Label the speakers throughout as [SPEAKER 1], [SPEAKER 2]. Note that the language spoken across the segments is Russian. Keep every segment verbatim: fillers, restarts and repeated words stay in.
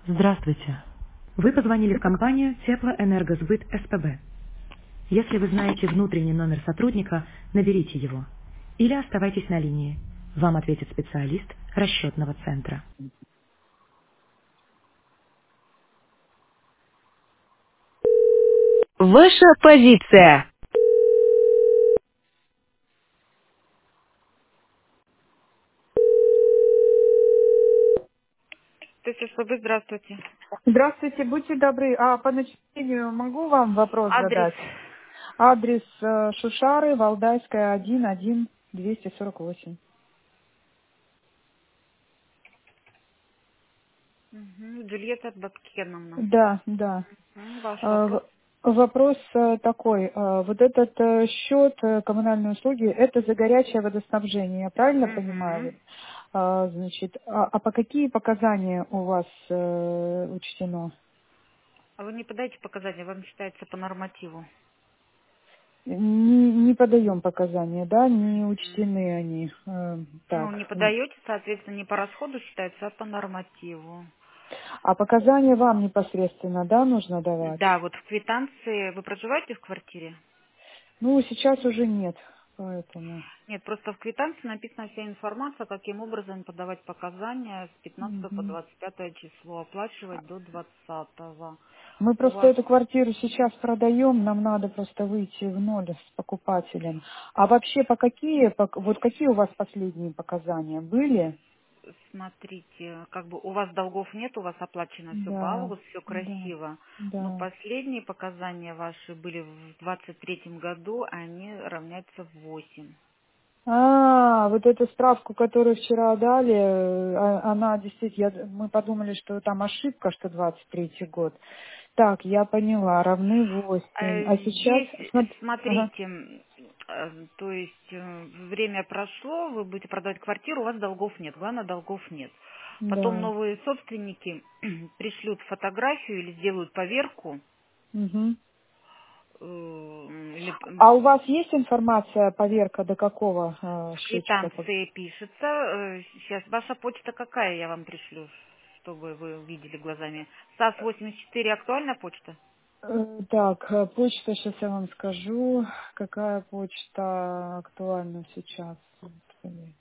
[SPEAKER 1] Здравствуйте. Вы позвонили в компанию Теплоэнергосбыт СПБ. Если вы знаете внутренний номер сотрудника, наберите его. Или оставайтесь на линии. Вам ответит специалист расчетного центра.
[SPEAKER 2] Ваша позиция.
[SPEAKER 3] То есть, СПБ, здравствуйте.
[SPEAKER 4] Здравствуйте, будьте добры. А по начислению могу вам вопрос
[SPEAKER 3] Адрес.
[SPEAKER 4] задать? Адрес э, Шушары, Валдайская, один, один, двести сорок восемь.
[SPEAKER 3] Угу. Джульетта Бабкеновна.
[SPEAKER 4] Да, да.
[SPEAKER 3] Мгм. Ваш
[SPEAKER 4] Э,
[SPEAKER 3] вопрос.
[SPEAKER 4] в- Вопрос э, такой. Э, Вот этот э, счет э, коммунальные услуги, это за горячее водоснабжение, я правильно
[SPEAKER 3] Угу.
[SPEAKER 4] понимаю? А, Значит, а, а по какие показания у вас э, учтено?
[SPEAKER 3] А вы не подаете показания, вам считается по нормативу.
[SPEAKER 4] Не, не подаем показания, да, не учтены они. Э,
[SPEAKER 3] Ну, не
[SPEAKER 4] Так.
[SPEAKER 3] подаете, соответственно, не по расходу считается, а по нормативу.
[SPEAKER 4] А показания вам непосредственно, да, нужно давать?
[SPEAKER 3] Да, вот в квитанции, вы проживаете в квартире?
[SPEAKER 4] Ну, сейчас уже нет, поэтому.
[SPEAKER 3] Нет, просто в квитанции написана вся информация, каким образом подавать показания с пятнадцатого по
[SPEAKER 4] Мгм.
[SPEAKER 3] двадцать пятое число, оплачивать до двадцатого.
[SPEAKER 4] Мы
[SPEAKER 3] У
[SPEAKER 4] просто
[SPEAKER 3] вас
[SPEAKER 4] эту квартиру сейчас продаем, нам надо просто выйти в ноль с покупателем. А вообще по какие, пок- вот какие у вас последние показания были?
[SPEAKER 3] Смотрите, как бы у вас долгов нет, у вас оплачено все по
[SPEAKER 4] Да,
[SPEAKER 3] августу, все
[SPEAKER 4] да,
[SPEAKER 3] красиво. Но
[SPEAKER 4] да.
[SPEAKER 3] последние показания ваши были в двадцать третьем году, а они равняются в восемь.
[SPEAKER 4] А, вот эту справку, которую вчера дали, э, а- она действительно, я- мы подумали, что там ошибка, что двадцать третий год. Так, я поняла, равны восемь.
[SPEAKER 3] А
[SPEAKER 4] А сейчас,
[SPEAKER 3] здесь,
[SPEAKER 4] смотри, ага,
[SPEAKER 3] смотрите, м, э, то есть э, время прошло, вы будете продавать квартиру, у вас долгов нет, главное, долгов нет. Потом
[SPEAKER 4] да.
[SPEAKER 3] новые собственники пришлют фотографию или сделают поверку,
[SPEAKER 4] Мгм.
[SPEAKER 3] э, или
[SPEAKER 4] А у вас есть информация, поверка до какого э,
[SPEAKER 3] в
[SPEAKER 4] счетчика?
[SPEAKER 3] квитанции пишется. Сейчас ваша почта какая, я вам пришлю, чтобы вы видели глазами. САС восемьдесят четыре актуальная почта?
[SPEAKER 4] Э, Так, э, почта, сейчас я вам скажу, какая почта актуальна сейчас. Господи.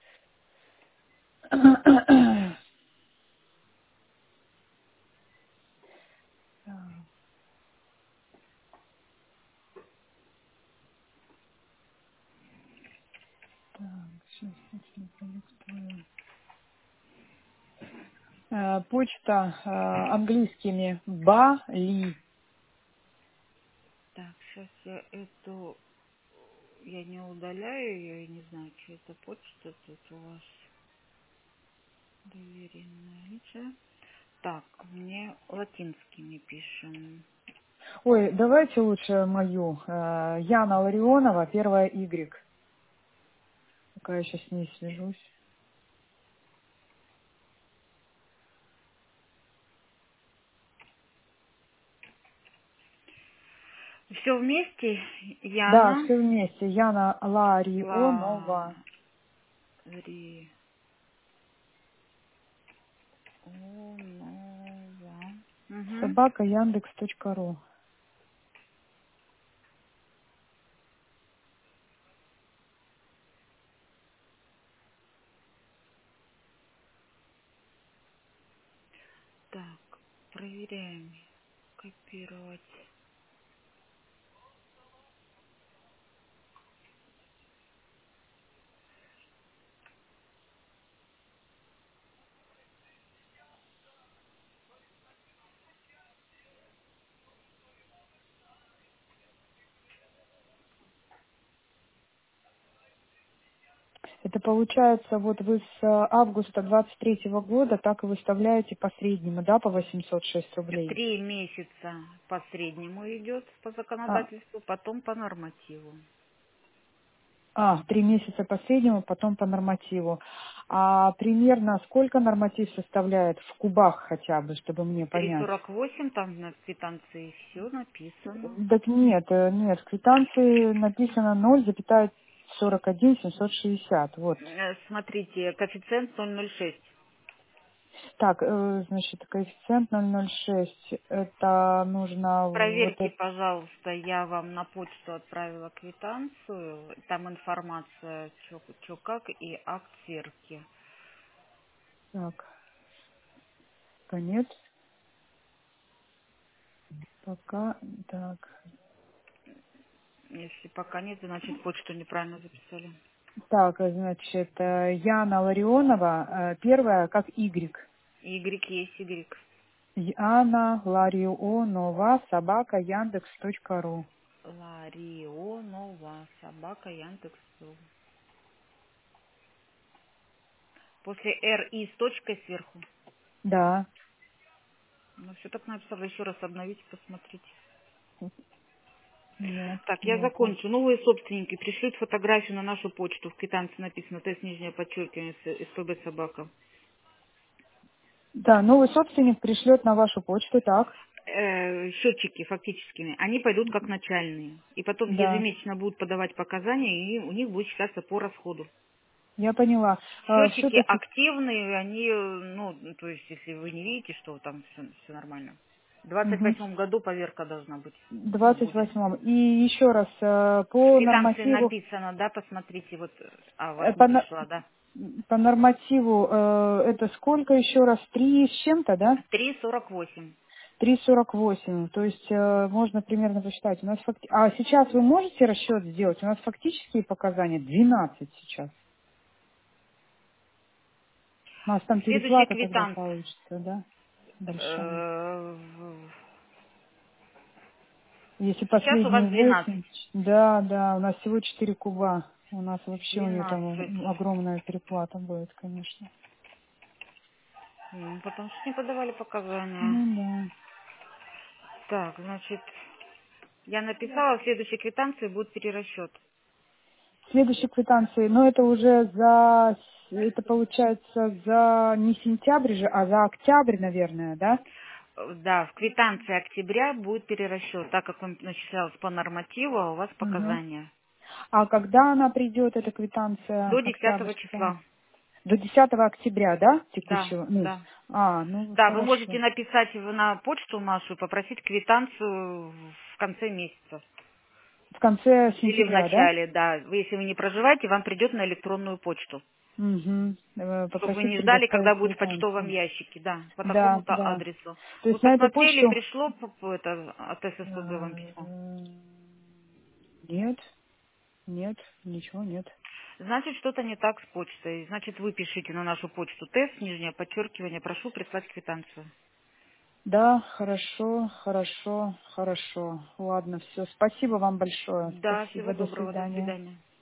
[SPEAKER 4] Так, сейчас я продиктую. Э, Почта э, английскими Бали.
[SPEAKER 3] Так, сейчас я эту, я не удаляю ее, я не знаю, что это почта тут у вас. Доверенная лица. Так, мне латинскими пишем.
[SPEAKER 4] Ой, давайте лучше мою. Э, Яна Ларионова, первая Y. Пока я сейчас с ней свяжусь.
[SPEAKER 3] Все вместе,
[SPEAKER 4] Да,
[SPEAKER 3] Яна
[SPEAKER 4] все вместе. Яна Ларионова.
[SPEAKER 3] Ларионова. Угу.
[SPEAKER 4] Собака Яндекс точка ру.
[SPEAKER 3] Так, проверяем. Копировать.
[SPEAKER 4] Это получается, вот вы с э, августа двадцать третьего года так и выставляете по среднему, да, по восемьсот шесть рублей.
[SPEAKER 3] Три месяца по среднему идет по
[SPEAKER 4] А,
[SPEAKER 3] законодательству, потом по нормативу.
[SPEAKER 4] а, три месяца по среднему, потом по нормативу. А примерно сколько норматив составляет в кубах хотя бы, чтобы мне
[SPEAKER 3] Три
[SPEAKER 4] понять?
[SPEAKER 3] сорок восемь там на квитанции все написано.
[SPEAKER 4] Так нет, э, нет, в квитанции написано ноль сорок один семьсот шестьдесят. Вот.
[SPEAKER 3] Э, Смотрите, коэффициент ноль ноль шесть.
[SPEAKER 4] Так, э, значит, коэффициент ноль ноль шесть. Это нужно вот
[SPEAKER 3] Проверьте,
[SPEAKER 4] это.
[SPEAKER 3] пожалуйста, я вам на почту отправила квитанцию. Там информация, что как и акт сверки.
[SPEAKER 4] Так, конец. Пока. Так.
[SPEAKER 3] Если пока нет, значит почту неправильно записали.
[SPEAKER 4] Так, значит, э, Яна Ларионова, э, первая как Y.
[SPEAKER 3] Y есть Y.
[SPEAKER 4] Яна Ларионова, собака, Яндекс точка ру.
[SPEAKER 3] Ларионова, собака, Яндекс. После Р и с точкой сверху.
[SPEAKER 4] Да.
[SPEAKER 3] Ну, все так написала. Еще раз обновите, посмотрите.
[SPEAKER 4] Нет,
[SPEAKER 3] Так, я
[SPEAKER 4] нету.
[SPEAKER 3] закончу. Новые собственники пришлют фотографию на нашу почту. В квитанции написано тест нижнее подчеркивание с- СПБ собака.
[SPEAKER 4] Да, новый собственник пришлет на вашу почту, так?
[SPEAKER 3] Э, счетчики фактическими, они пойдут как начальные. И потом
[SPEAKER 4] Да,
[SPEAKER 3] ежемесячно будут подавать показания, и у них будет считаться по расходу.
[SPEAKER 4] я поняла.
[SPEAKER 3] Счетчики
[SPEAKER 4] Все-таки
[SPEAKER 3] активные, они, ну, то есть, если вы не видите, что там все, нормально. В двадцать восьмом году поверка должна быть. Ну,
[SPEAKER 4] двадцать
[SPEAKER 3] будет.
[SPEAKER 4] восьмом. И еще раз, э,
[SPEAKER 3] В
[SPEAKER 4] по
[SPEAKER 3] квитанции
[SPEAKER 4] нормативу,
[SPEAKER 3] написано, да, посмотрите, вот, а, у вас
[SPEAKER 4] э,
[SPEAKER 3] не
[SPEAKER 4] по, на-
[SPEAKER 3] пришла, да?
[SPEAKER 4] по нормативу э, это сколько еще раз? Три с чем-то, да?
[SPEAKER 3] три сорок восемь.
[SPEAKER 4] Три сорок восемь. То есть э, можно примерно посчитать. У нас факти- А сейчас вы можете расчет сделать? У нас фактические показания двенадцать сейчас. У нас там
[SPEAKER 3] Следующая
[SPEAKER 4] переплата тогда
[SPEAKER 3] квитанция.
[SPEAKER 4] получится, да? Большая.
[SPEAKER 3] Э, в-
[SPEAKER 4] Если
[SPEAKER 3] Сейчас у вас
[SPEAKER 4] последние
[SPEAKER 3] двенадцать.
[SPEAKER 4] восемь, да, да, у нас всего четыре куба. У нас вообще у нее
[SPEAKER 3] двенадцать.
[SPEAKER 4] там огромная переплата будет, конечно.
[SPEAKER 3] Ну, потому что не подавали показания.
[SPEAKER 4] Ну да.
[SPEAKER 3] Так, значит, я написала, в следующей квитанции будет перерасчет.
[SPEAKER 4] Следующие квитанции, но это уже за, это получается за не сентябрь же, а за октябрь, наверное, да?
[SPEAKER 3] Э, Да, в квитанции октября будет перерасчет, так как он начислялся по нормативу, а у вас
[SPEAKER 4] Угу.
[SPEAKER 3] показания.
[SPEAKER 4] А когда она придет, эта квитанция
[SPEAKER 3] До десятого
[SPEAKER 4] октябрьская?
[SPEAKER 3] числа.
[SPEAKER 4] До десятого октября, да,
[SPEAKER 3] Да,
[SPEAKER 4] текущего? Ну,
[SPEAKER 3] да.
[SPEAKER 4] а, ну
[SPEAKER 3] Да, вы можете
[SPEAKER 4] хорошо.
[SPEAKER 3] написать в- на почту нашу, попросить квитанцию в конце месяца.
[SPEAKER 4] В конце
[SPEAKER 3] Или в
[SPEAKER 4] сентября, да?
[SPEAKER 3] начале, да. Вы, если вы не проживаете, вам придет на электронную почту.
[SPEAKER 4] Угу.
[SPEAKER 3] Чтобы вы
[SPEAKER 4] Попросить
[SPEAKER 3] не ждали, когда
[SPEAKER 4] предоставить
[SPEAKER 3] будет в почтовом
[SPEAKER 4] квитанцию.
[SPEAKER 3] ящике, да, по
[SPEAKER 4] Да,
[SPEAKER 3] такому-то
[SPEAKER 4] да.
[SPEAKER 3] адресу.
[SPEAKER 4] То
[SPEAKER 3] Вы
[SPEAKER 4] есть на эту
[SPEAKER 3] посмотрели,
[SPEAKER 4] почту?
[SPEAKER 3] пришло п- п- это, от ССПБ вам письмо?
[SPEAKER 4] э, Нет, нет, ничего нет.
[SPEAKER 3] Значит, что-то не так с почтой. Значит, вы пишите на нашу почту тест, нижнее подчеркивание, прошу прислать квитанцию.
[SPEAKER 4] Да, хорошо, хорошо, хорошо. Ладно, все. Спасибо вам большое.
[SPEAKER 3] Да, всего
[SPEAKER 4] Спасибо, до
[SPEAKER 3] доброго, до
[SPEAKER 4] свидания.
[SPEAKER 3] свидания.